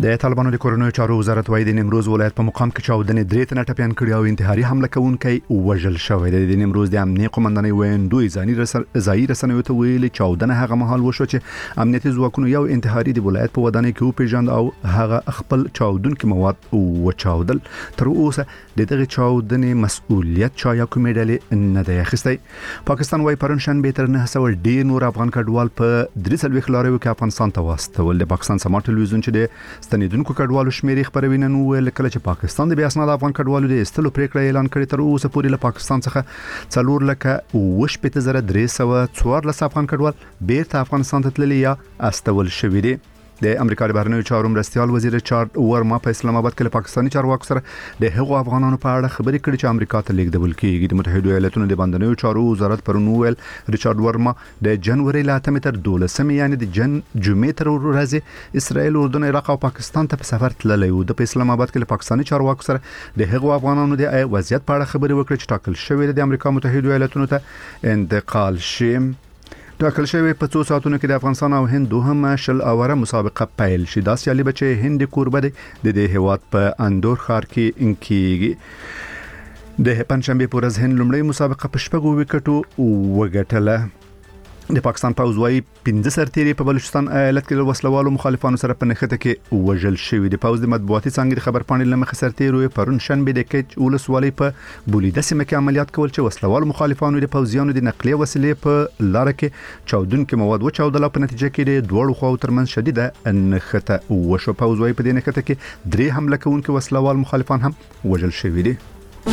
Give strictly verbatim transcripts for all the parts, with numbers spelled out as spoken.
د طالبانو د کورنیو چارو وزارت وايي د نیمروز ولایت په مقام کې چاودنې درې تنه ټپیان کړي او انتحاري حمله کوونکی وژل شوی دی. د نیمروز د امنیتي قومندانۍ ویندوی ځاني ځایي رسنیو ته ویلي چاودنه هغه مهال وشو چې امنیتي ځواکونو یو انتحاري د ولایت په ودانۍ کې وپیژند او هغه خپل چاودونکي مواد وچاودل. تر اوسه د دغه چاودنې مسؤلیت چا یا کومې ډلې نه دی اخیستی. پاکستان وايي پرون شنبه تر نه سوه ډیر نور افغان کډوال په درې څلوېښت لاریو کې افغانستان ته واستول. د پاکستان سما ټلویزیون چې د ستنیدونکو کډوالو شمیرې خبروي نن ویل کله چې پاکستان د بیا اسناد افغان کډوالو د استلو پریکړه اعلان کړې تر اوسه پورې له پاکستان څخه څلور لکه اوه شپېته زره درې سوه څوارلس افغان کډوال بیرته افغانستان ته تللي یا استول شوي دي. د امریکا د بهرنیو چارو مرستیال وزیر چارلز ورما په اسلام آباد کې له پاکستاني چارواکو سره د هغو افغانانو په اړه خبرې کړې چې امریکا ته لیږدول کېږي. د متحده ایالاتونو د بهرنیو چارو وزارت پرون ویل ریچارډ ورما د جنوري له اتمې تر دولسمې یعنې د جن جمعې تر ورځې اسرائیل، اردن، عراق او پاکستان ته په سفر تللی و. د په اسلام آباد کې له پاکستاني چارواکو سره د هغو افغانانو د وضعیت په اړه خبرې وکړې چې ټاکل شوی د امریکا متحده ایالاتونو ته انتقال شي. ټاکل شوی په څو ساعتونو کې د افغانستان او هند دوهمه شل اوره مسابقه پیل شي. دا سیالي به چې هند کوربه دی د دې هیواد په اندور ښار کې کېږي. د پنځشنبه په ورځ هند لومړی مسابقه په شپږو وکټو وګټله. د پاکستان پوځ وايي پنځه سرتیري په بلوچستان ایالت کې د وسلوالو مخالفانو سره په نښته کې وژل شوي. د پوځ د مطبوعاتي څانګې د خبرپاڼې له مخې سرتیرو پرون شنبه د کیچ ولسوالۍ په بولیده سیمه کې عملیات کول چې وسلوالو مخالفانو د پوځیانو د نقلیه وسیلې په لار کې چاودونکي مواد وچاودل او په نتیجه کې د دوړو خواو ترمنځ شدیده نښته وشو. پوځ وايي په دې نښته کې درې حمله کوونکي وسلوال مخالفان هم وژل شوي دي.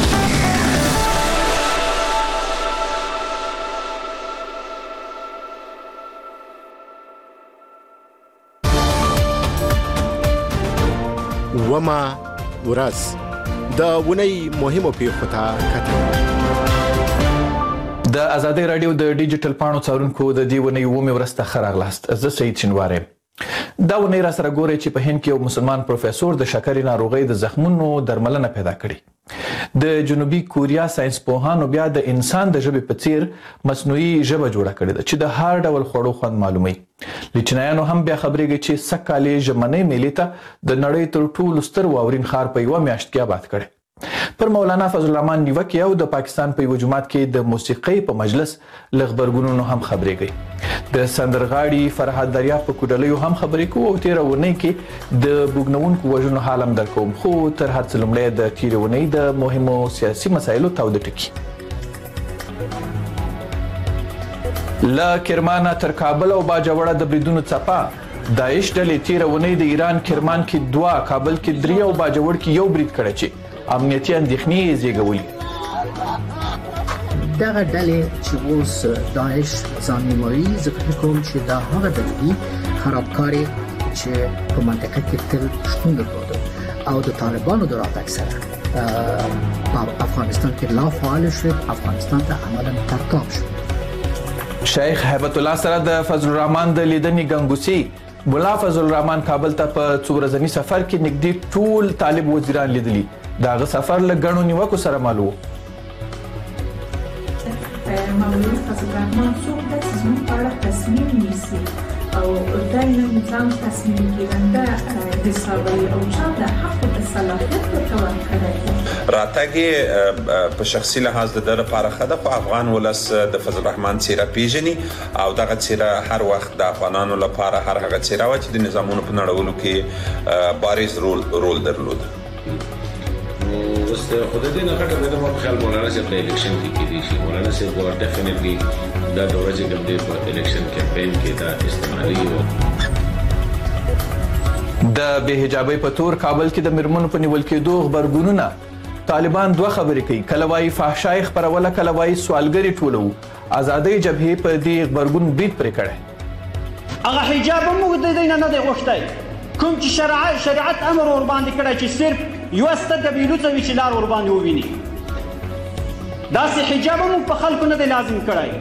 وما ورځ د ونی مهمو پیښو ته کتل. د ازادي رادیو د ډیجیټل پاڼو څارونکو د دې ونی ومه ورځ ته خراغلاست. زه سید شنواره. دا ونی را سره ګوري چې په هند کې یو مسلمان پروفیسور د شکرې ناروغۍ د زخمونو درملنه پیدا کړي. د جنوبي کوریا ساينس پوهانو بیا د انسان د ژبې په څیر مصنوعي ژبه جوړه کړې ده چې د هر ډول خوړو خوند معلوموي. لچنایانو هم بیا خبرېږي چې سکه‌کالي ژمنۍ میلې ته د نړۍ تر ټولو ستر واورین ښار په یوه میاشت کې آباد کړی. پر مولانا فضل الرحمن نیوکي او د پاکستان په یو جماعت کې د موسیقۍ په مجلس ل خبرګونونو هم خبرېږي. د سندرغاړي فرحت دریا په کوډلیو هم خبرې کوو او تیر ونی کې د بوګنونکو وژنو حالم درکوم. خو تر هڅه لمړی د تیر ونی د مهمو سیاسي مسایلو تاو د ټکی لا کرمان تر کابل او باجوړه د بریدونو څپا. داعش ډلې تیر ونی د ایران کرمان کې دوا، کابل کې درې او باجوړ کې یو برید کړی چې امنیتي اندېښنې زیږولي. دغه ډلې چې اوس داعش ځان نوموي، زه فکر کوم چې دا هغه ډلې دي خرابکارې چې په منطقه کې تل شتون درلوده او د طالبانو د راتګ سره په افغانستان کې لا فعال شو، افغانستان ته عملاً ترتاب شو. شیخ هیبت الله سره د فضل الرحمن د لیدنې ګنګوسي. مولا فضل الرحمن کابل ته په څو ورځني سفر کې نږدې ټول طالب وزیران لیدلي. داغه سفر له غنو نیوکو سره مالو. مولوی فضل الرحمن څوک د زموږ په اړه تصمیم نیسي او دا نظام تصمیم کېدنده حسابوي او چا د حق د صلاحیت ورته ورکړی. راتګ په شخصي لحاظ د در لپاره ښه ده، خو افغان ولس د فضل الرحمن څیره پیژني او دغه څیره هر وخت د افغانانو لپاره هر هغه څیره وه چې د نظامونو په نړولو کې بارز رول رول درلود. اوس خو د دې نه غټه د ما په خیال مولانا صاحب د الیکشن کې کېدی شي. مولانا صاحب ګور ډیفینیټلی دا دوره چې کوم دی په الیکشن کمپاین کې دا استعمالي و. د بې حجابۍ په تور کابل کې د میرمنو په نیول کېدو خبرګونونه. طالبان دوه خبرې کوي، کله وایي فحشای خپروله، کله وایي سوالګري ټولو. ازادۍ جبهې په دې خبرګون برید پرې کړی. هغه حجاب موږ د دې نه دی غوښتی، کوم چې شرع شریعت امر ور باندې کړی چې صرف یو ستر قبیلو ته وی چې لار ور باندې وویني. داسې حجاب موږ په خلکو نه دی لازم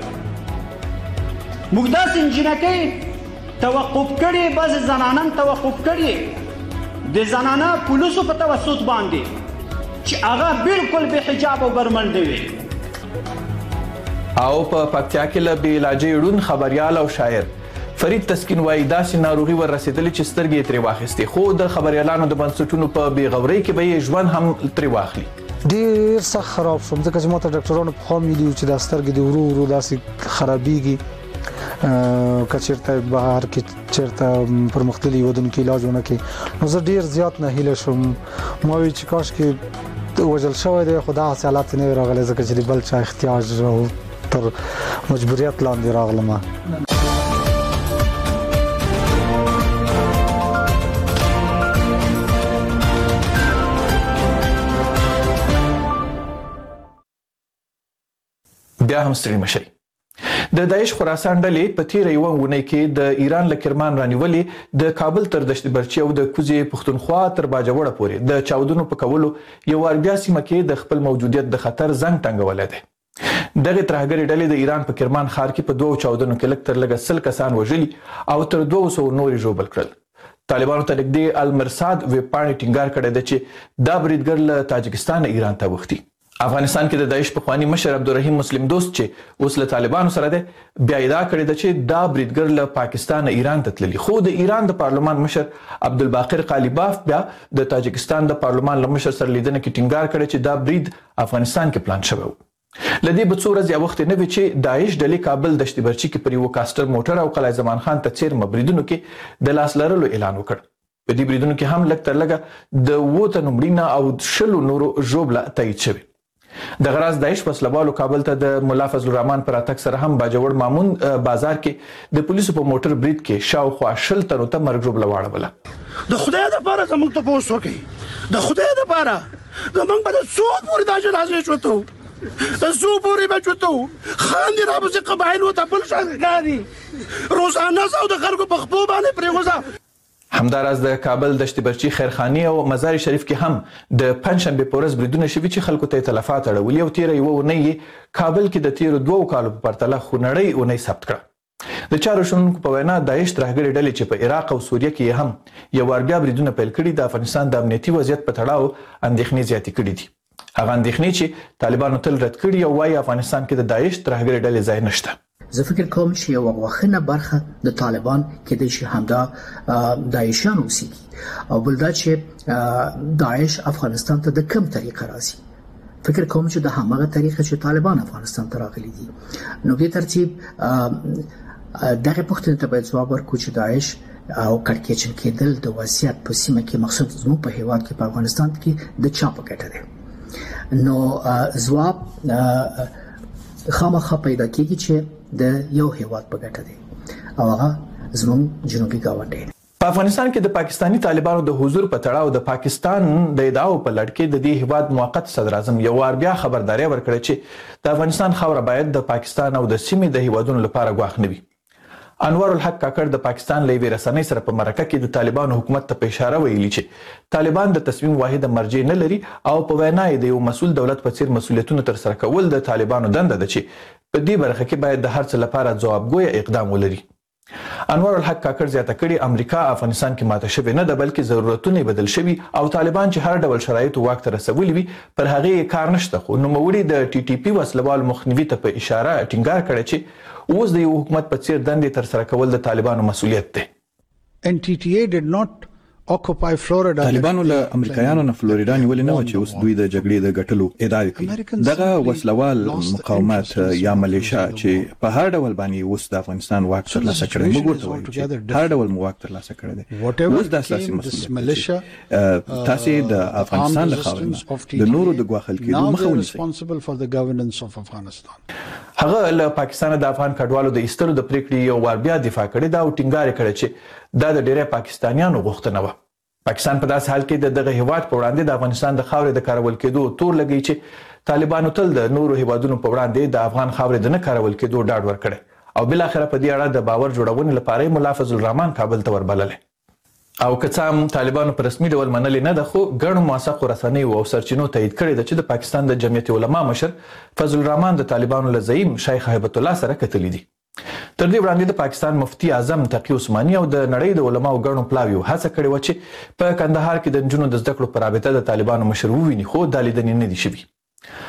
کړی. موږ داسې انجینکۍ توقف کړي، بعضې زنانان توقف کړي د زنانه پولیسو په توسط باندې چې هغه بالکل بې حجاب او برمنډه وي. او په پکتیا کې له بې علاجې ړوند خبریال او شاعر فرید تسکین وایي داسې ناروغي ور رسېدلې چې سترګې یې ترې واخیستې، خو د خبریالانو د بنسټونو په بېغورۍ کې به یې ژوند هم ترې واخلي. ډېر سخت خراب شوم ځکه چې ماته ډاکټرانو پخوا ویلي وو چې دا سترګې دې ورو ورو داسې خرابېږي، که چېرته بهر کې چېرته پرمختللي هېوادونو کې علاج ونه کړي. نو زه ډېر زیات ناهیله شوم. ما وایي چې کاشکې وژل شوی دی، خو دغسې حالات نه وي راغلی ځکه چې د بل چا احتیاج او تر مجبوریت لاندې راغلم. بیا هم ستړي مشئ. د داعش خراسان ډلې په تیره یوه اونۍ کې د ایران له کرمان رانیولې د کابل تر دشت برچي او د کوزې پښتونخوا تر باجوړه پورې د چاودنو په کولو یو وار بیا سیمه کې د خپل موجودیت د خطر زنګ ټنګولی دی. دغې ترهګرې ډلې د ایران په کرمان ښار کې په دوو چاودنو کې لږ تر لږه سل کسان وژلي او تر دوه سوو نور یې ژوبل کړل. طالبانو ته نږدې المرصاد ویبپاڼې ټینګار کړی دی چې دا بریدګر له تاجکستانه ایران ته وختي. افغانستان کې د داعش پخواني مشر عبدالرحیم مسلم دوست چې اوس له طالبانو سره دی، بیا ادعا کړې ده چې دا بریدګر له پاکستانه ایران ته تللي، خو د ایران د پارلمان مشر عبدالباقر قالیباف بیا د تاجکستان د پارلمان له مشر سره لیدنه کې ټینګار کړی چې دا برید افغانستان کې پلان شوی و. له دې به څو ورځې یا وخت نه وي چې داعش ډلې کابل دشت برچي کې پر یوه کاسټر موټر او قلعه زمان خان ته څیرمه بریدونو کې د لاس لرلو اعلان وکړ. په دې بریدونو کې هم لږ تر لږه د اووه تنو مړینه او شلو نورو ژوبله تایید شوې. دغه راز داعش وسلوالو کابل ته د ملا فضل الرحمن پر راتګ سره هم باجوړ مامون بازار کې د پولیسو په موټر برید کې شاوخوا شل تنو ته مرګ ژوبله واړوله. د خدای دپاره زموږ تپوس وکړئ، د خدای دپاره زموږ به د څو پورې دا جنازې شوته د څو پورې به شوته خاندې راپسې قبایلو ته بل شان ښکاري، روزانه او د خلکو په خپو باندې پرېغوځه. همداراز د کابل دشت برچي خیرخاني او مزار شریف کې هم د پنجشنبې په ورځ بریدونه شوي چې خلکو ته یې تلفات اړولي او تیره یوه اونۍ یې کابل کې د تیرو دوو کالو په پرتله خونړۍ اونۍ ثبت کړه. د چارو شنونکو په وینا داعش ترهګرې ډلې چې په عراق او سوریه کې یې هم یو وار بیا بریدونه پیل کړي د افغانستان د امنیتي وضعیت په تړاو اندېښنې زیاتې کړي دي. هغه اندېښنې چې طالبانو تل رد کړي او وایي افغانستان کې د داعش ترهګرې ډلې ځای نشته. زه فکر کوم چې یو غوښنه برخه د طالبان کې د شي همدا داعشان اوسېږي او بل دا چې داعش افغانستان ته د کم طریقه راځي. فکر کوم چې د همغه طریقه چې طالبان افغانستان ته راغلي دي. نو په ترتیب دغه پوښتنه ته باید ځواب ورکړو چې داعش او کړکېچن کېدل د وضعیت په سیمه کې مقصود زموږ په هیواد کې په افغانستان کې د چا په ګټه دی. نو ځواب خامخا پیدا کېږي چې د یو هیواد په ګټه دی او هغه زموږ جنوبي ګاونډی دی. په افغانستان کې د پاکستانی طالبانو د حضور په تړاو د پاکستان د ادعاو په لړ کې د دې هیواد موقت صدر اعظم یو وار بیا خبرداري ورکړه چې د افغانستان خاوره باید د پاکستان او د سیمې د هیوادونو لپاره ګواښ نه وي. انوار الحق کاکړ د پاکستان له یوې رسنۍ سره په مرکه کې د طالبانو حکومت ته په اشاره ویلي چې طالبان د تصمیم واحده مرجع نه لري او په وینا یې د یو مسؤل دولت په څیر مسؤلیتونه ترسره کول د طالبانو دنده ده چې په دې برخه کې باید د هر څه لپاره ځوابګوی اقدام ولري. انوار الحق کاکړ زیاته کړي امریکا افغانستان کې ماته شوې نه ده بلکې ضرورتونه بدل شوي او طالبان چې هر ډول شرایطو واک ته رسولي وي پر هغې کار نشته. خو نوموړي د ټي ټي پي وسلوال مخنیوي ته په اشاره ټینګار کړی چې اوس د یو حکومت په څیر دندې ترسره کول د طالبانو مسؤلیت دی. N T T A did not occupy Florida. طالبانو له امریکایانو نه فلوریدا نیولې نه و چې اوس دوی د جګړې د ګټلو ادعا کوي. دغه وسلوال مقاومت یا ملیشیا چې په هر ډول باندې اوس د افغانستان واک ترلاسه کړی موږ ورته وایو چې هر ډول مو واک ترلاسه کړی دی. اوس د اساسي مسؤلیت تاسو د افغانستان له خاورې د نورو د ګواښل کېدو مخه ونیسئ. هغه له پاکستان د افغان کډوالو د ایستلو د پریکړې یو وار بیا دفاع کړې ده او ټینګار یې کړی چې دا د ډیری پاکستانیانو غوښتنه وه. پاکستان په داسې حال کې د دغه هیواد په وړاندې د افغانستان د خاورې د کارول کېدو تور لګوي چې طالبانو تل د نورو هیوادونو په وړاندې د افغان خاورې د نه کارول کېدو ډاډ ورکړی او بالاخره په دې اړه د باور جوړونې لپاره یې ملا فضل الرحمن کابل ته وربللی. او که څه هم طالبانو په رسمي ډول منلې نه ده خو ګڼو موثقو رسنیو او سرچینو تایید کړې ده چې د پاکستان د جمعیت علما مشر فضل الرحمن د طالبانو له زعیم شیخ هیبت الله سره کتلي دي. تر دې وړاندې د پاکستان مفتی اعظم تقی عثماني او د نړۍ د علماو ګڼو پلاویو هڅه کړې وه چې په کندهار کې د نجونو د زده کړو په رابطه د طالبانو مشر وویني خو دا لیدنې نه دي شوي.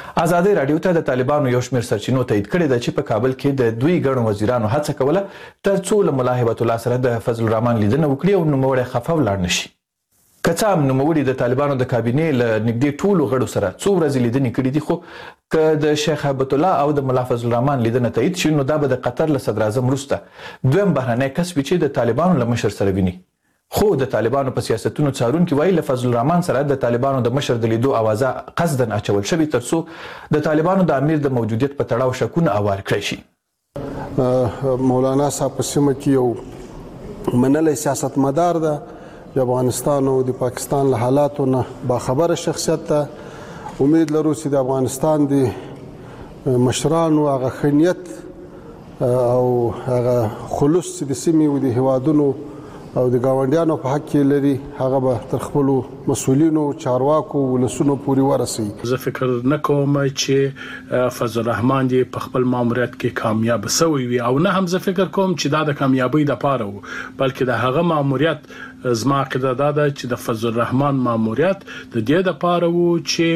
ازادي رادیو ته د طالبانو یو شمېر سرچینو تایید کړی ده چې په کابل کې د دوی ګڼو وزیرانو هڅه کوله ترڅو له ملا هیبت الله سره د فضل الرحمن لیدنه وکړي او نوموړی خفه ولاړ نشي. که څه هم نوموړي د طالبانو د کابینې له نږدې ټولو غړو سره څو ورځې لیدنې کړي دي، خو که د شیخ هیبت الله او د ملا فضل الرحمن لیدنه تایید شي نو دا به د قطر له صدر اعظم وروسته دویم بهرنی کس وي چې د طالبانو له مشر سره ویني. خو د طالبانو په سیاستونو څارونکي وایي له فضل الرحمن سره د طالبانو د مشر د لیدو اوازه قصدن اچول شوې ترڅو د طالبانو د امیر د موجودیت په تړاو شکونه اوار کړی شي. مولانا صاحب په سیمه کې یو منلی سیاستمدار ده، د افغانستان او د پاکستان له حالاتو نه باخبره شخصیت ته. امید لرو چې د افغانستان د مشرانو هغه ښه نیت او هغه خلوص چې د سیمې او د هیوادونو او د ګاونډیانو په حق کې لري هغه به تر خپلو مسؤلینو چارواکو ولسونو پورې ورسوي. زه فکر نه کوم چې فضل الرحمن دې په خپل ماموریت کې کامیاب شوی وي او نه هم زه فکر کوم چې دا د کامیابی لپاره وو، بلکې د هغه ماموریت زما عقیده دا ده چې د فضل الرحمن ماموریت د دې لپاره وو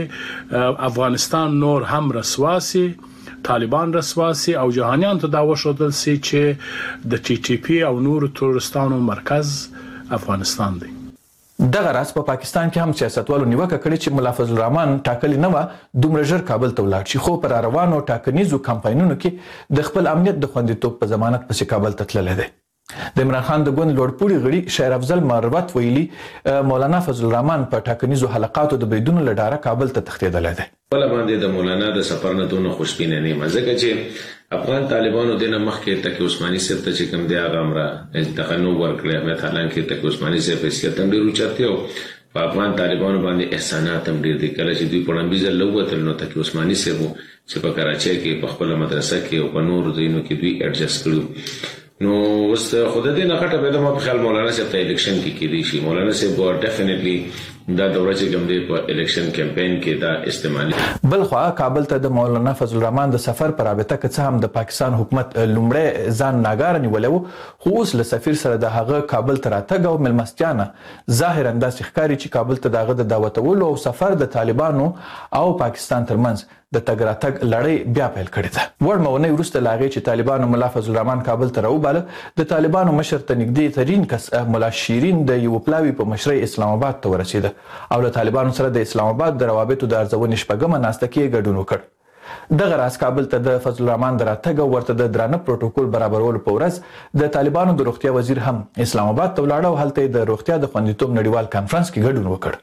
چې افغانستان نور هم رسواسي، طالبان رسواسي او جهانیان ته دا وښودل سي چې د ټي ټي پی او نور تورستانو مرکز افغانستان دی. دغه راز په پاکستان کې هم سیاستوالو نیوکه کړې چې ملا فضل الرحمن ټاکلې نه وه دومره ژر کابل ته ولاړ شي، خو پر روانو ټاکنیزو کمپاینونو کې د خپل امنیت د خوندیتوب په ضمانت پسې کابل ته تللی دی. د عمران خان د ګوند لوړپوړي غړي شاعر افضل مروت ویلي مولانا فضل الرحمن په ټاکنیزو حلقاتو د بریدونو له ډاره کابل ته تښتېدلی دی. بل باندې د مولانا د سفر نه دونه خوشبینه نه یم، ځکه چې افغان طالبانو دنه مخکې تکي عثماني صاحب ته چې کوم دی هغه امره تقنو ورکړی، احمد حالان کې تکي عثماني صاحب حیثیت هم ډېر اوچت او په افغان طالبانو باندې احسانات هم ډېر دي. کله چې دوی په لومړي ځل لووتل نو تکي عثماني صاحب چې په کراچۍ کې په خپله مدرسه کې او په نورو ځایونو کې دوی اډجسټ کړي. نو اوس خود دې نه غټه به د ما په خیال مولانا صاحب ته الیکشن کې کېدی شي. مولانا صاحب به ډیفینټلی دا دوره چې کوم دی په الیکشن کمپاین کې دا استعمالي. بل خو کابل ته د مولانا فضل الرحمن د سفر پر رابطه که څه هم د پاکستان حکومت لومړی ځان ناګاره نیولی و، خو اوس له سفیر سره د هغه کابل ته راتګ او مېلمستیا نه ظاهرا داسې ښکاري چې کابل ته د هغه د دعوتولو او سفر د طالبانو او پاکستان ترمنځ د تګ راتګ لړۍ بیا پیل کړې ده. وړ مونۍ وروسته له هغې چې طالبانو ملا فضل الرحمن کابل ته راوباله، د طالبانو مشر ته نږدې ترین کس ملا شیرین د یوه پلاوي په مشرۍ اسلام آباد ته ورسېده او له طالبانو سره د اسلام آباد د روابطو د ارزونې شپږمه ناسته کې ګډون وکړ. دغه راز کابل ته د فضل الرحمن د راتګ او ورته د درانه پروتوکول برابرولو په ورځ د طالبانو د روغتیا وزیر هم اسلام آباد ته ولاړ او هلته یې د روغتیا د خوندیتوب نړیوال کانفرنس کې ګډون وکړ.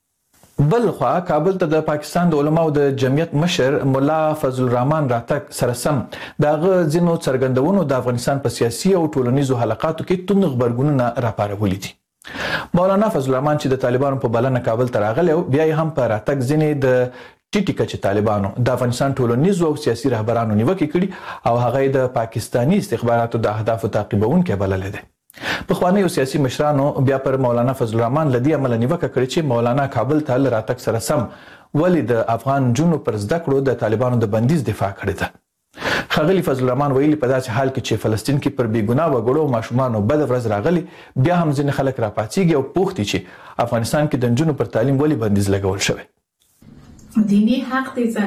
بل خوا کابل ته د پاکستان د علماو د جمعیت مشر مولا فضل الرحمن راتګ سره سم د هغه ځینو څرګندونو د افغانستان په سیاسي او ټولنیزو حلقاتو کې توند غبرګونونه راپارولي دي. مولانا فضل الرحمن چې د طالبانو په بلنه کابل ته راغلی او بیا یې هم په راتګ ځینې د ټیټي کچې طالبانو د افغانستان ټولنیزو او سیاسي رهبرانو نیوکې کړي او هغه یې د پاکستاني استخباراتو د اهدافو تعقیبونکی بللی دی. پخوانیو سیاسي مشرانو بیا پر مولانا فضل الرحمن له دې امله نیوکه کړې چې مولانا کابل ته له راتګ سره سم ولې د افغان نجونو پر زده کړو د طالبانو د بندیز دفاع کړې ده. ښاغلي فضل الرحمن ویلي په داسې حال کې چې فلسطین کې پر بېګناه وګړو او ماشومانو بده ورځ راغلي، بیا هم ځینې خلک راپاڅېږي او پوښتي چې افغانستان کې د نجونو پر تعلیم ولې بندیز لګول شوی. دینی حق دیزه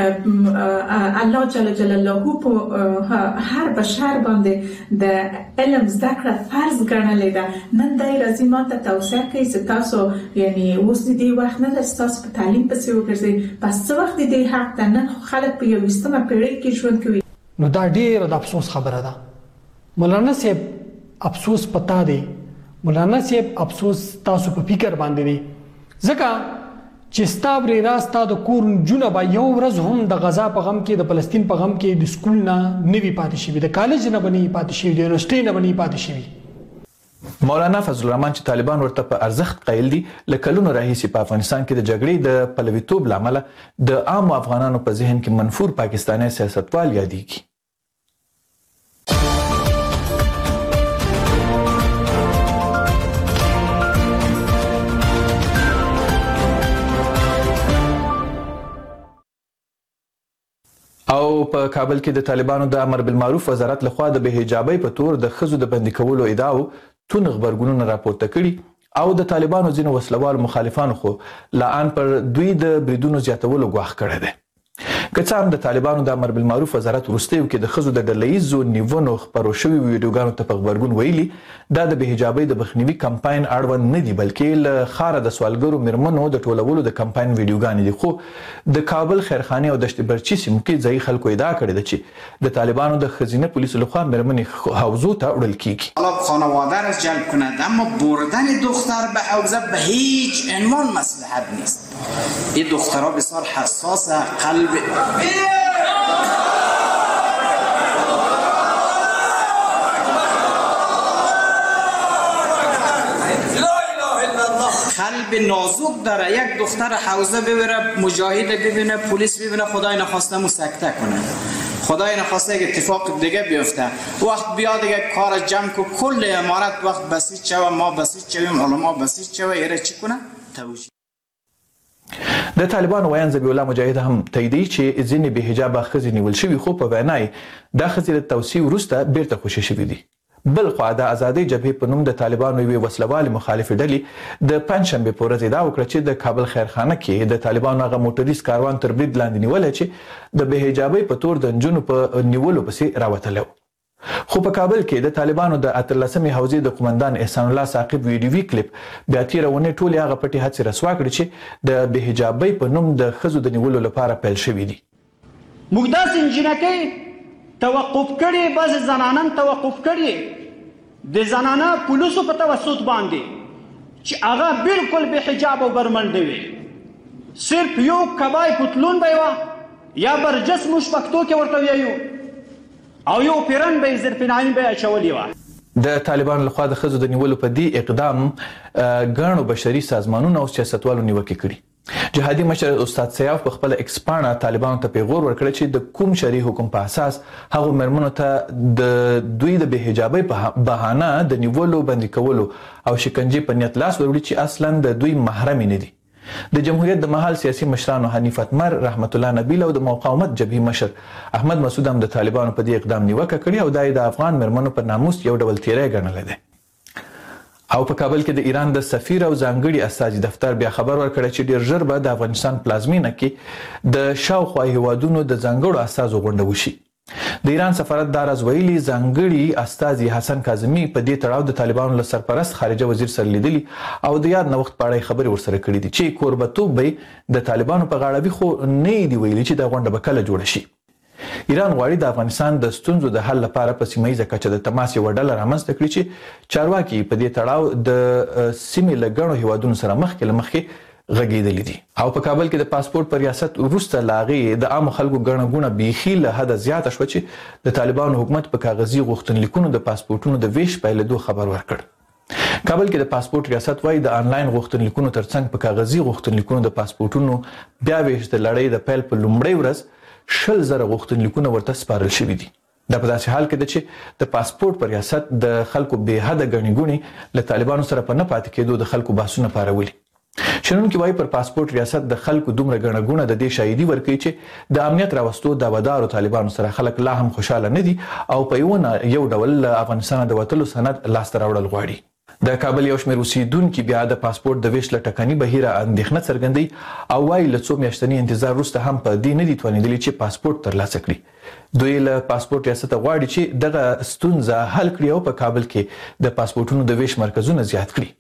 الله جل جلاله په هر بشر باندې د علم زده کړه فرض ګڼلې ده. نن دای راځي ماته توصیه کوي چې تاسو یعنی اوس دې وخت نه تاسو په تعلیم پسې وګرځئ، پس څه وخت دې حق ته نن خلک په یویشتمه پیړۍ کې ژوند کوي. نو دا ډېره د افسوس خبره ده. مولانا صاحب افسوس پتا دی، مولانا صاحب افسوس تاسو په فکر باندې دی، ځکه چې ستا ورېره ستا د کور نجونه به یو ورځ هم د غزا په غم کې د فلسطین په غم کې د سکول نه نه وي پاتې شوي، د کالج نه به نه وي پاتې شوي، د یونیورسټۍ نه به نه وي پاتې شوي. مولانا فضل الرحمن چې طالبان ورته په ارزښت قایل دي، له کلونو راهیسې په افغانستان کې د جګړې د پلویتوب له امله د عامو افغانانو په ذهن کې منفور پاکستاني سیاستوال یادېږي. او په کابل کې د طالبانو د امر بالمعروف وزارت لخوا د بهجابۍ په تور د ښځو د بندي کولو ادعاو توند غبرګونونه راپورته کړي او د طالبانو ځینو وسلوال مخالفانو خو لا ان پر دوی د بریدونو زیاتولو ګواښ کړی دی. که څه هم د طالبانو د امر بالمعروف وزارت وروستیو کې د ښځو د ډلهییزو نیونو خپرو شوي ویډیوګانو ته په غبرګون ویلي دا د بېحجابۍ د مخنیوي کمپاین اړوند نه دي بلکې له ښاره د سوالګرو میرمنو د ټولولو د کمپاین ویډیوګانې دي. خو د کابل خیرخانې او دشت برچي سیمو کې ځایي خلکو ادعا کړې ده چې د طالبانو د ښځینه پولیسو لخوا میرمنې حوزو ته وړل کیږي. حالا خانواده را جلب کند اما بردن دختر به حوزه به هیچ عنوان مصلحت نیست. این دخترها بسیار حساسه قلب قلب نازک داره. یک دختر حوزه ببره مجاهد ببینه پلیس ببینه خدای نخواسته مو سکته کنه، خدای نخواسته یک اتفاق دیگه بیفته، وقت بیاد دیگه کار جمع کو کل امارت وقت بسیج شوه ما بسیج شویم علما بسیج شوه ایره چی کنه توجیه. د طالبانو ویاند ذبیح الله مجاهد هم تاییدوي چې ځینې بېحجابه ښځې نیول شوي خو په وینا یې دا ښځې د توصیې وروسته بیرته خوشي شوي دي. بل خوا د ازادۍ جبهې په نوم د طالبانو یوې وسلوالې مخالفې ډلې د پنجشنبې په ورځ ادعا وکړه چې د کابل خیرخانه کې د طالبانو هغه موټریز کاروان تر برید لاندې نیولی چې د بېحجابۍ په تور د نجونو په نیولو پسې راوتلی و. خو په کابل کې د طالبانو د اتلسمې حوزې د قومندان احسان الله ثاقب ویډیوي کلیپ بیا تېره اونۍ ټولې هغه پټې هڅې رسوا کړې چې د بېحجابۍ په نوم د ښځو د نیولو لپاره پیل شوي دي. موږ داسې نجونکۍ توقف کړي، بعضې زنانان توقف کړي د زنانه پولیسو په توسط باندې چې هغه بالکل بېحجاب او برمنډه وي، صرف یو کبای پتلون به یې وه یا برجس موږ پښتو کې ورته ویایو او یو پیرن به یې زرپناهي به یې اچولې وه. د طالبانو لخوا د ښځو د نیولو په دې اقدام ګڼو بشري سازمانونو او سیاستوالو نیوکې کړي. جهادي مشر استاد سیاف په خپله اکس پاڼه طالبانو ته پیغور ورکړی چې د کوم شرعي حکم په اساس هغو میرمنو ته د دوی د بېحجابۍ په بهانه د نیولو، بندي کولو او شکنجې په نیت لاس وروړي چې اصلا د دوی محرمې نه دي. د جمهوریت د مهال سیاسي مشرانو حنیف اتمر، رحمت الله نبیل او د مقاومت جبهې مشر احمد مسعود هم د طالبانو په دې اقدام نیوکه کړې او دا یې د افغان میرمنو په ناموس یو ډول تیری ګڼلی دی. او په کابل کې د ایران د سفیر او ځانګړي استازي دفتر بیا خبر ورکړی چې ډیر ژر به د افغانستان پلازمینه کې د شاوخوا هیوادونو د ځانګړو استازو غونډه وشي. د ایران سفارت دا راز ویلي ځانګړي استازي حسن کاظمي په دې تړاو د طالبانو له سرپرست خارجه وزیر سره لیدلي او د یاد نوښت په اړه خبرې ورسره کړي دي چې کوربتوب به د طالبانو په غاړه وي، خو نه یې دي ویلي چې دا غونډه به کله جوړه شي. ایران غواړي د افغانستان د ستونزو د حل لپاره په سیمه ییزه کچه د تماس یوه ډله رامنځته کړي چې چارواکي په دې تړاو د سیمې له ګڼو هیوادونو سره مخکې له مخکې غږېدلي دي. او په کابل کې د پاسپورت په ریاست وروسته له هغې د عامو خلکو ګڼه ګوڼه بیخي له حده زیاته شوه چې د طالبانو حکومت په کاغذي غوښتنلیکونو د پاسپورټونو د ویش پیلېدو خبر ورکړ. کابل کې د پاسپورت ریاست وایي د انلاین غوښتنلیکونو ترڅنګ په کاغذي غوښتنلیکونو د پاسپورټونو بیا ویش د لړۍ د پیل په لومړۍ ورځ شل زره غوښتنلیکونه ورته سپارل شوي دي. دا په داسې حال کې ده چې د پاسپورت په ریاست د خلکو بې حده ګڼې ګوڼې له طالبانو سره په نه پاتې کېدو د خلکو بحثونه پارولي. شنونکي وایي پر پاسپورت ریاست د خلکو دومره ګڼه ګوڼه د دې شاهدي ورکوي چې د امنیت راوستو دعوادارو طالبانو سره خلک لا هم خوشحاله نه دي او په یو ډول له افغانستانه د وتلو سند لاسته راوړل غواړي. د کابل یو شمېر اوسېدونکي بیا د پاسپورت د ویش له ټکني بهیره اندېښنه څرګندوي او وایي له څو میاشتني انتظار وروسته هم په دې نه دي توانېدلي چې پاسپورت ترلاسه کړي. دوی له پاسپورت ریاسته غواړي چې دغه ستونزه حل کړي او په کابل کې د پاسپورټونو د ویش مرکزونه زیات کړي.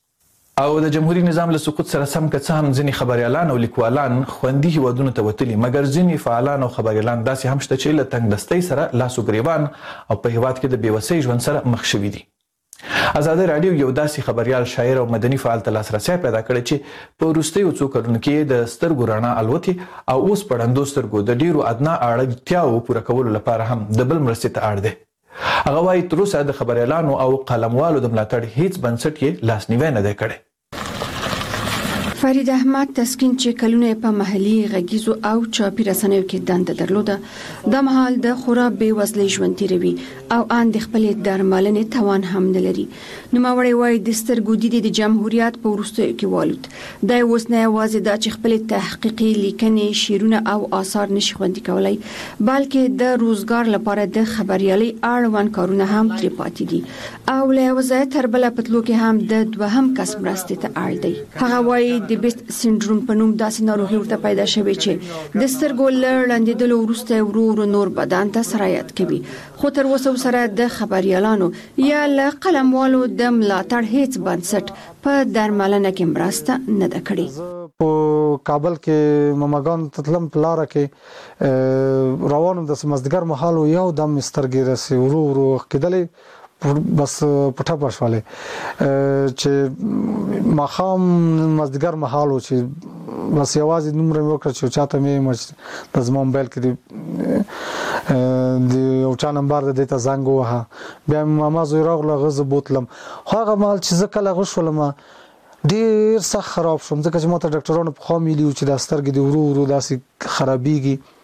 او د جمهوریت نظام له سقوط سره سم که څه هم ځینې خبریالان او لیکوالان خوندي هیوادونو ته وتلي، مګر ځینې فعالان او خبریالان داسې هم شته چې له تنګدستۍ سره لاس و ګریوان او په هیواد کې د بېوسۍ ژوند سره مخ شوي دي. ازادي راډیو یو داسې خبریال، شاعر او مدني فعال ته لاسرسی پیدا کړی چې په وروستیو څو کلونو کې د سترګو رڼا الوتې او اوس په ړندو سترګو د ډیرو ادنا اړتیاوو پوره کولو لپاره هم د بل مرستې ته اړ دی. هغه وایي تر اوسه د خبریالانو او قلموالو د ملاتړ هیڅ بنسټ یې لاسنیوی نه دی کړی. فرید احمد تسکین چې کلونه په محلي غږیزو او چاپي رسنیو کې دنده درلوده، د مهال د خورا بې وزلۍ ژوند تیروي او ان د خپلې درملنې توان هم نه لري. نوموړی وایي د سترګو دید د جمهوریت په وروستیو کې والوت. دا اوس نه یوازې دا چې خپلې تحقیقي لیکنې، شعرونه او آثار نشي خوندي کولای، بلکې د روزګار لپاره د خبریالۍ اړوند کارونه هم ترې پاتې دي او له یو ځای تر بله په تلو کې هم د دوهم کس مرستې ته اړ دی. هغه وایي د بیست سینډروم په نوم داسې ناروغي ورته پیدا شوې چې د سترګو لړندېدلو وروسته ورو ورو نور بدن ته سرایت کوي خو تر اوسه سره د خبريالانو یا له قلموالو د ملاتړ هیڅ بنسټ په درملنه کې مرسته نه ده کړې. په کابل کې مماګان تطلم پلاره کې روانم د سمزدګر محل یو دم سترګې رسي ورو ورو کېدلې بس پټه پښواله چې مخام مزدګر محل چې بس یوازې نمبر مې وکړ چې چاته مې د زما موبایل کې د یو چا نمبر د ته زنګ وها بیا ما زوی راغله غزه بوتلم هغه مال چې زه کله غشولم ډیر سخت خراب شوم ځکه چې ماته ډاکټرانو په خوا میلیو چې د سترګې د ورو ورو داسې خرابېږي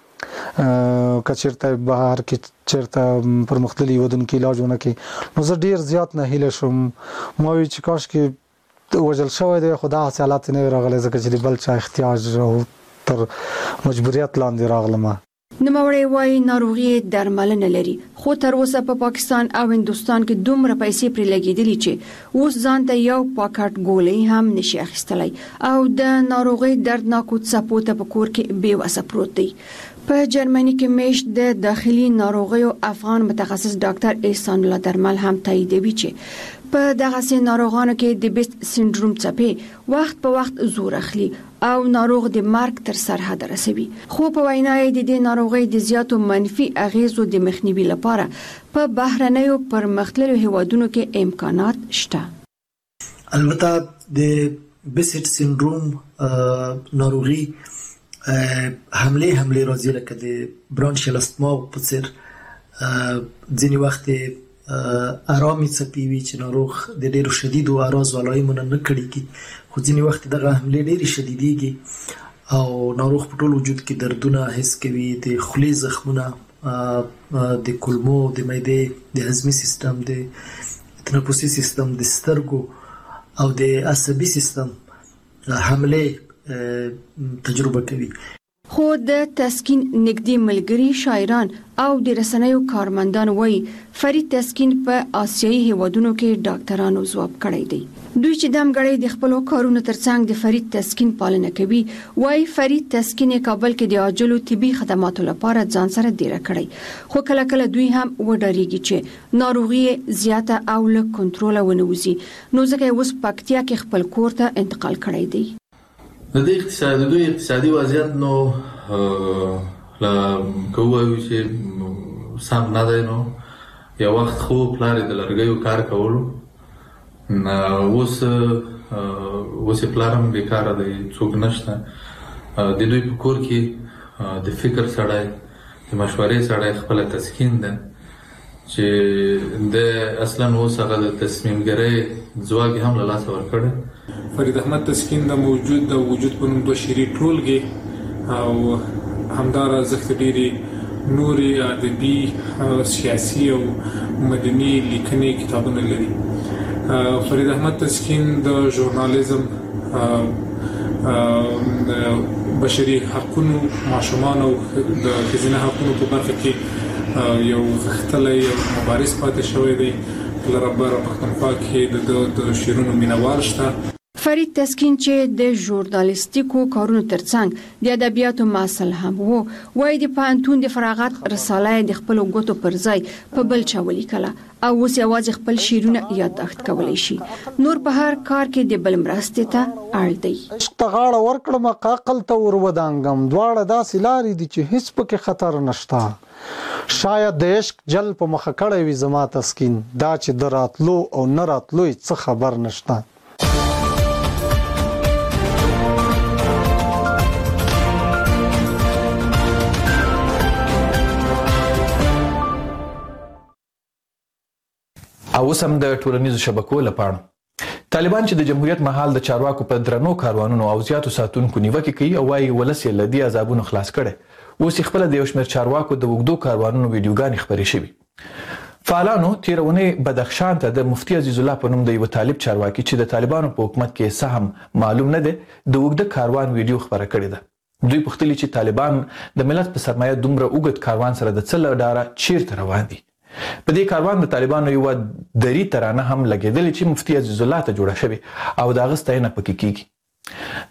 کچرته بهر کې چرته پر مختلفي ودونو کې علاج ونه کې نو زه ډیر زیات نه هیله شوم ما وی چې کاش کې وجل شوی دی خدا حالات نه راغلی ځکه چې بل چا احتیاج او تر مجبوریت لاندې راغلم. نوموړی وايي ناروغي درملنه لري خو تر اوسه په پاکستان او هندستان کې دومره پیسې پرې لګېدلې چې اوس ځان ته یو پاکټ ګولۍ هم نشي اخیستلی او د ناروغي دردناکو څپو ته په کور کې بې وسه پروت دی. په جرمني کې مېشت د داخلي ناروغیو افغان متخصص ډاکټر احسان الله درمل هم تاییدوي چې په دغه سي ناروغانو کې د بیست سینډروم څپې وخت په وخت زور اخلي او ناروغ د مرګ تر سرحد رسوي خو په وینا یې د دې ناروغي د زیاتو منفي اغیزو د مخنیوي لپاره په بهرنیو پرمختللو هیوادونو کې امکانات شته. البته د بیست سینډروم ناروغي حمله حمله راځي لکه د برانشیل استما په څیر ځینې وخت آرامي څپې وي چې ناروغ د ډېرو شدیدو اعراض علایمونه نه کړي خو ځینې وخت دغه حمله ډېرې شدیدېږي او ناروغ په ټول وجود کې دردونه حس کوي د خولې زخمونه د کولمو د معدې د هضمي سیستم د تنفسي سیستم د سترګو او د عصبي سیستم حمله تجربه کوي. خو د تسکین نږدې ملګری شاعران او د رسنیو کارمندان وایي فرید تسکین په آسیایي هیوادونو کې ډاکټرانو ځواب کړی دی. دوی چې دمګړی د خپل کارونو ترڅنګ د فرید تسکین پالنه کوي وایي فرید تسکین کابل کې د عاجلو طبي خدماتو لپاره ځان سره ډیره کړی خو کله کله دوی هم وډاریږي چې ناروغي زیاته او له کنټرول ونوځي نو ځکه اوس پکتیا کې خپل کور ته انتقال کړی دی. د دې اقتصادي دوی اقتصادي وضعیت نو لا کوو چې سم نه دی نو یو وخت خو پلار د لرګیو کار کولو نو اوس اوس پلارم بیکاره دی څوک نشته د دوی په کور کې د فکر سره د مشورې سره خپل تسکین ده چې د اصلا اوس هغه د تصمیم ګرۍ ځواک هم له لاسه ورکړی. فرید احمد تسکین د موجود د وجود په نوم دوه شعري ټولګې او همدارا زخت ډېرې نوري ادبي سیاسي او مدني لیکنې کتابونه لري. فرید احمد تسکین د ژورنالیزم بشري حقوقو ماشومان او د ښځینه حقوقو په برخه کې یو غښتلی یو مبارز پاتې شوی دی. لربره پښتونخوا کې د شعرونو مینوال شته. فرید تسکین چې د ژورنالیستیکو کارونو ترڅنګ د ادبیاتو مسل هم وو وای د پانتون د فراغت رساله د خپل غوتو پر ځای په بل چا ولیکله او اوس یوازې خپل شعرونه یادداشت کولی شي نور په هر کار کې د بل مرستې ته اړ دی. اشتغاړه ورکړم عقل ته ور ودانګم دواړه داسې لارې دي چې هیڅ پکې خطر نشته شاید د عشق جل په مخه کړی وي زما تسکین دا چې د راتلو او نه راتلو څه خبر نشته. او سم د ټولنیزو شبکو لپاره طالبان چې د جمهوریت مهال د چارواکو په درنو کاروانونو او زیاتو ساتونکو نیوکه کوي او وايي ولس یې له دې عذابونو خلاص کړي اوس خپل د یو شمېر چارواکو د وګړو کاروانونو ویډیوګانې خپرې شوې. فعالانو تیرونې بدخشان ته د مفتي عزیز الله په نوم د یو طالب چارواکي چې د طالبانو په حکومت کې سهم معلوم نه دی د وګړو کاروان ویډیو خبره کړې ده. دوی پوښتلي چې طالبان د ملت په سرمایه دومره وګړو کاروان سره د څه له ډاره چیرته روان دي. په دې کاروان د طالبانو یو دری ترانه هم لګیدلې چې مفتي عزیز الله ته جوړه شوی او د هغه ستاینه پکې کیږي.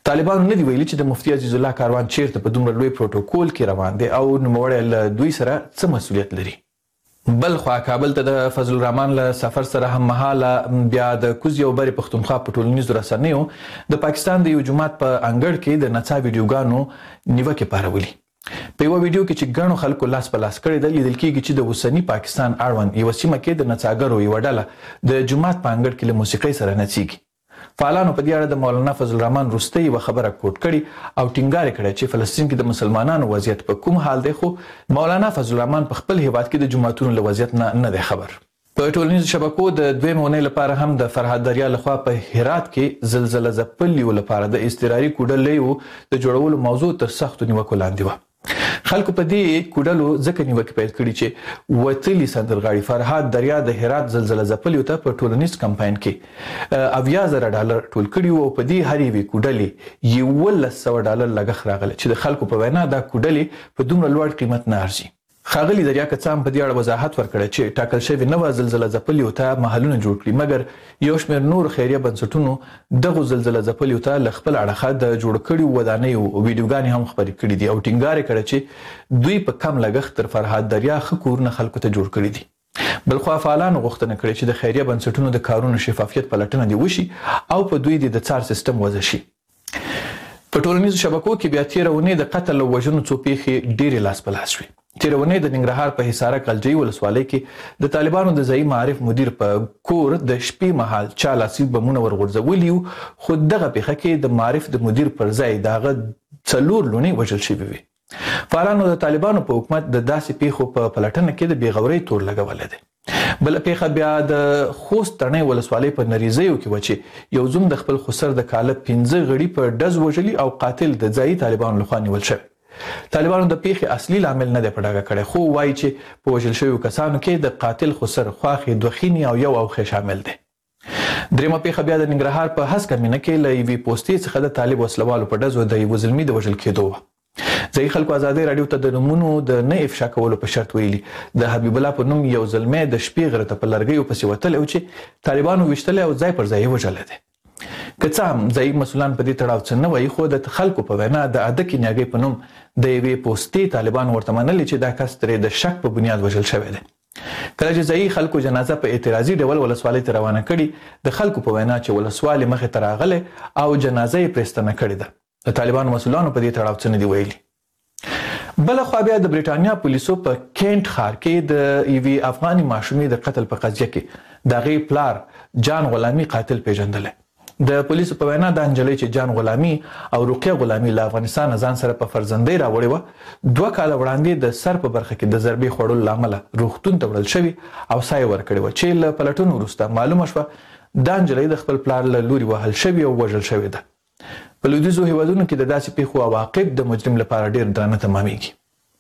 طالبانو نه دی ویلي چې د مفتي عزیز الله کاروان چیرته په دومره لوی پروتوکول کې روان دی او نوموړی له دوی سره څه مسؤلیت لري. بل خوا کابل ته د فضل الرحمن له سفر سره هم مهاله بیا د کوز یو بری پښتونخوا په ټولنیزو رسنیو د پاکستان د یو جومات په انګړ کې د نڅا ویډیوګانو نیوکې پارولي. په یو ویډیو کې چې ګڼو خلکو لاس په لاس کړی دی لیدل کېږي چې د اوسني پاکستان اړوند یوه سیمه کې د نڅاګرو یوه ډله د جومات په انګړ کې له موسیقۍ سره نڅیږي. فعالانو په دې اړه د مولانا فضل الرحمن وروستۍ یوه خبره کوټ کړې او ټینګار کړی چې فلسطین کې د مسلمانانو وضعیت په کوم حال دی، خو مولانا فضل الرحمن په خپل هیواد کې د جوماتونو له وضعیت نه نه دی خبر. په ټولنیزو شبکو د دویمې اونۍ لپاره هم د فرهاد دریا لخوا په هرات کې زلزله ځپلیو لپاره د اضطراري کوډلیو د جوړولو موضوع تر سختو نیوکو لاندې وه. خلکو په دې کوډلو ځکه نیوکې پیل کړي چې وتلي سندرغاړي فرهاد دریا د هرات زلزله ځپلیو ته په ټولنیز کمپاین کې اویا زره ډالر ټول کړي وو او په دې هر یوې کوډلې یولس سوه ډالر لګښت راغلی چې د خلکو په وینا دا کوډلې په دومره لوړ قیمت نه ارزي. ښاغلي دریا که څه هم په دې اړه وضاحت ورکړی چې ټاکل شوې نه وه زلزله ځپلیو ته محلونه جوړ کړي، مګر یو شمېر نور خیریه بنسټونو دغو زلزله ځپلیو ته له خپل اړخه د جوړ کړیو ودانیو ویډیوګانې هم خپرې کړي دي او ټینګار یې کړی چې دوی په کم لګښت تر فرهاد دریا ښه کورونه خلکو ته جوړ کړي دي. بلخوا فعالانو غوښتنه کړې چې د خیریه بنسټونو د کارونو شفافیت پلټنه دې وشي او په دوی دې د څار سیستم وضع شي. په ټولنیزو شبکو کې بیا تېره اونۍ د قتل او وژنو څو پیښې ډېرې لاس په لاس شوې. تېره اونۍ د ننګرهار په حصاره کلجۍ ولسوالۍ کې د طالبانو د ځایي معارف مدیر په کور د شپې مهال چا لاسي بمونه ورغورځولي وو، خو دغه پیښه کې د معارف د مدیر پر ځای د هغه څلور لوڼې وژل شوې وې. فعالانو د طالبانو په حکومت د داسې پیښو په پلټنه کې د بېغورۍ تور لګولی دی. بله پیښه بیا د خوست تڼۍ ولسوالۍ په نریزیو کې وه چې یو زوم د خپل خسر د کاله پنځه غړي په ډز وژلي او قاتل د ځایي طالبانو لخوا نیول شوی. طالبانو د پیښې اصلي لامل نه دی په ډاګه کړی، خو وایي چې په وژل شویو کسانو کې د قاتل خسر خواښې دوه خینې او یو اوښی شامل دی. درېیمه پیښه بیا د ننګرهار په هسکه مینه کې له یوې پوستې څخه د طالب وسلوالو په ډزو د یوه زلمي د وژل کېدو وه. ځایي خلکو ازادۍ راډیو ته د نومونو د نه افشا کولو په شرط ویلي د حبیب الله په نوم یو زلمی د شپې غره ته په لرګیو پسې وتلی و چې طالبانو ویشتلی او ځای پر ځای یې وژلی دی. که څه هم ځایي مسؤلان په دې تړاو څه نه وایي، خو د خلکو په وینا د اده کینیاګۍ په نوم د یوې پوستې طالبان ورته منلي چې دا کس ترې د شک په بنیاد وژل شوی دی. کله چې ځایي خلکو جنازه په اعتراضي ډول ولسوالۍ ته روانه کړي، د خلکو په وینا چې ولسوالۍ مخې ته راغلی او جنازه یې پرې ستنه کړې ده. د طالبانو مسؤلانو په دې تړاو څه نه دي ویلي. بله خوا بیا د برېټانیا پولیسو په کینټ ښار کې د یوې افغاني ماشومې د قتل په قضیه کې د هغې پلار جان غلامي قاتل پیژندلی. د پولیسو په وینا دا نجلۍ چې جان غلامي او رقیه غلامي له افغانستان ځان سره په فرزندۍ راوړې وه، دوه کاله وړاندې د سر په برخه کې د ضربې خوړلو له امله روغتون ته وړل شوي او ساه یې ورکړې وه چې له پلټنو وروسته معلومه شوه دا نجلۍ د خپل پلار له لوري وهل شوې او وژل شوې ده. په لویدیځو هیوادونو کې د داسې پیښو عواقب د مجرم لپاره ډېر درانه تمامیږي.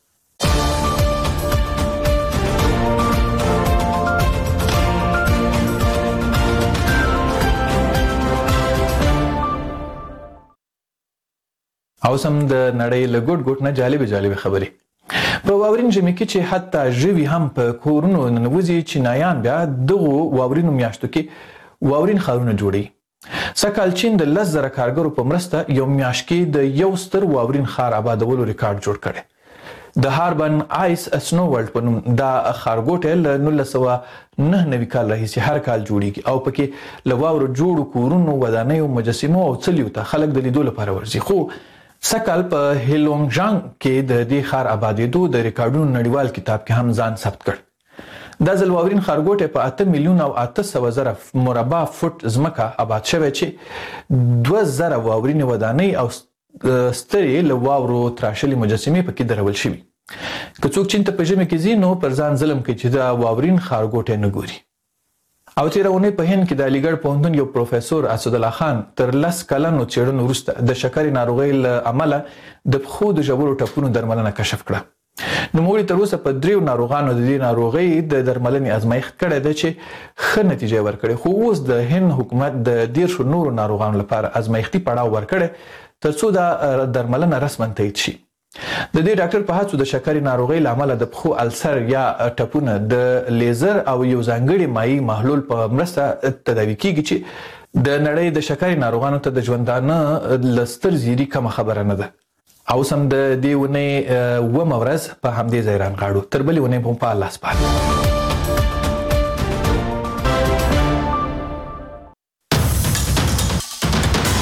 اوس هم د نړۍ له ګوټ ګوټ نه جالبې جالبې خبرې. په واورین ژمي کې چې حتی ژوي هم په کورونو ننوځي، چینایان بیا دغو واورینو میاشتو کې واورین ښارونه جوړوي. سږکال چین د لس زره کارګرو په مرسته یو میاشت کې د یو ستر واورین ښار آبادولو ریکارډ جوړ کړی. د هاربن آیس سنو ورلډ په نوم دا ښارګوټی له نولس سوه نهه نوي کال راهیسې هر کال جوړیږي او پکې له واورو جوړو کورونو، ودانیو، مجسمو او څلیو ته خلک د لیدو لپاره ورځي. خو سږکال په هیلونګژانګ کې د دې ښار آبادېدو د ریکارډونو نړیوال کتاب کې هم ځان ثبت کړ. دا ځل واورین ښارګوټی په اته میلیون او اته سوه زره مربع فوټ ځمکه آباد شوی چې دوه زره واورینې ودانۍ او سترې له واورو تراشلې مجسمې پکې درول شوي. که څوک چین ته په ژمي کې ځي نو پر ځان ظلم کوي چې دا واورین ښارګوټی نه ګوري. او تېره اونۍ په هند کې د علیګړ پوهنتون یو پروفیسور اسدالله خان تر لس کلنو څېړنو وروسته د شکرې ناروغۍ له امله د پښو د ژورو ټپونو درملنه کشف کړه. نوموړي تر اوسه په دریو ناروغانو د دې ناروغۍ د درملنې ازمایښت کړی دی چې ښه نتیجه یې ورکړې، خو اوس د هند حکومت د دېرشو نورو ناروغانو لپاره ازمایښتي پړاو ورکړی تر څو دا درملنه رسما تایید شي. د دې ډاکټر په هڅو د شکرې ناروغۍ له امله د پښو السر یا ټپونه د لیزر او یو ځانګړي مایع محلول په مرسته تداوي کیږي چې د نړۍ د شکرې ناروغانو ته د ژوندانه لستر زیری کوم خبره نه ده. او سم د دې ونې و مورز په همدې ځای رانغاړو تر بلې ونې په الله سپارو.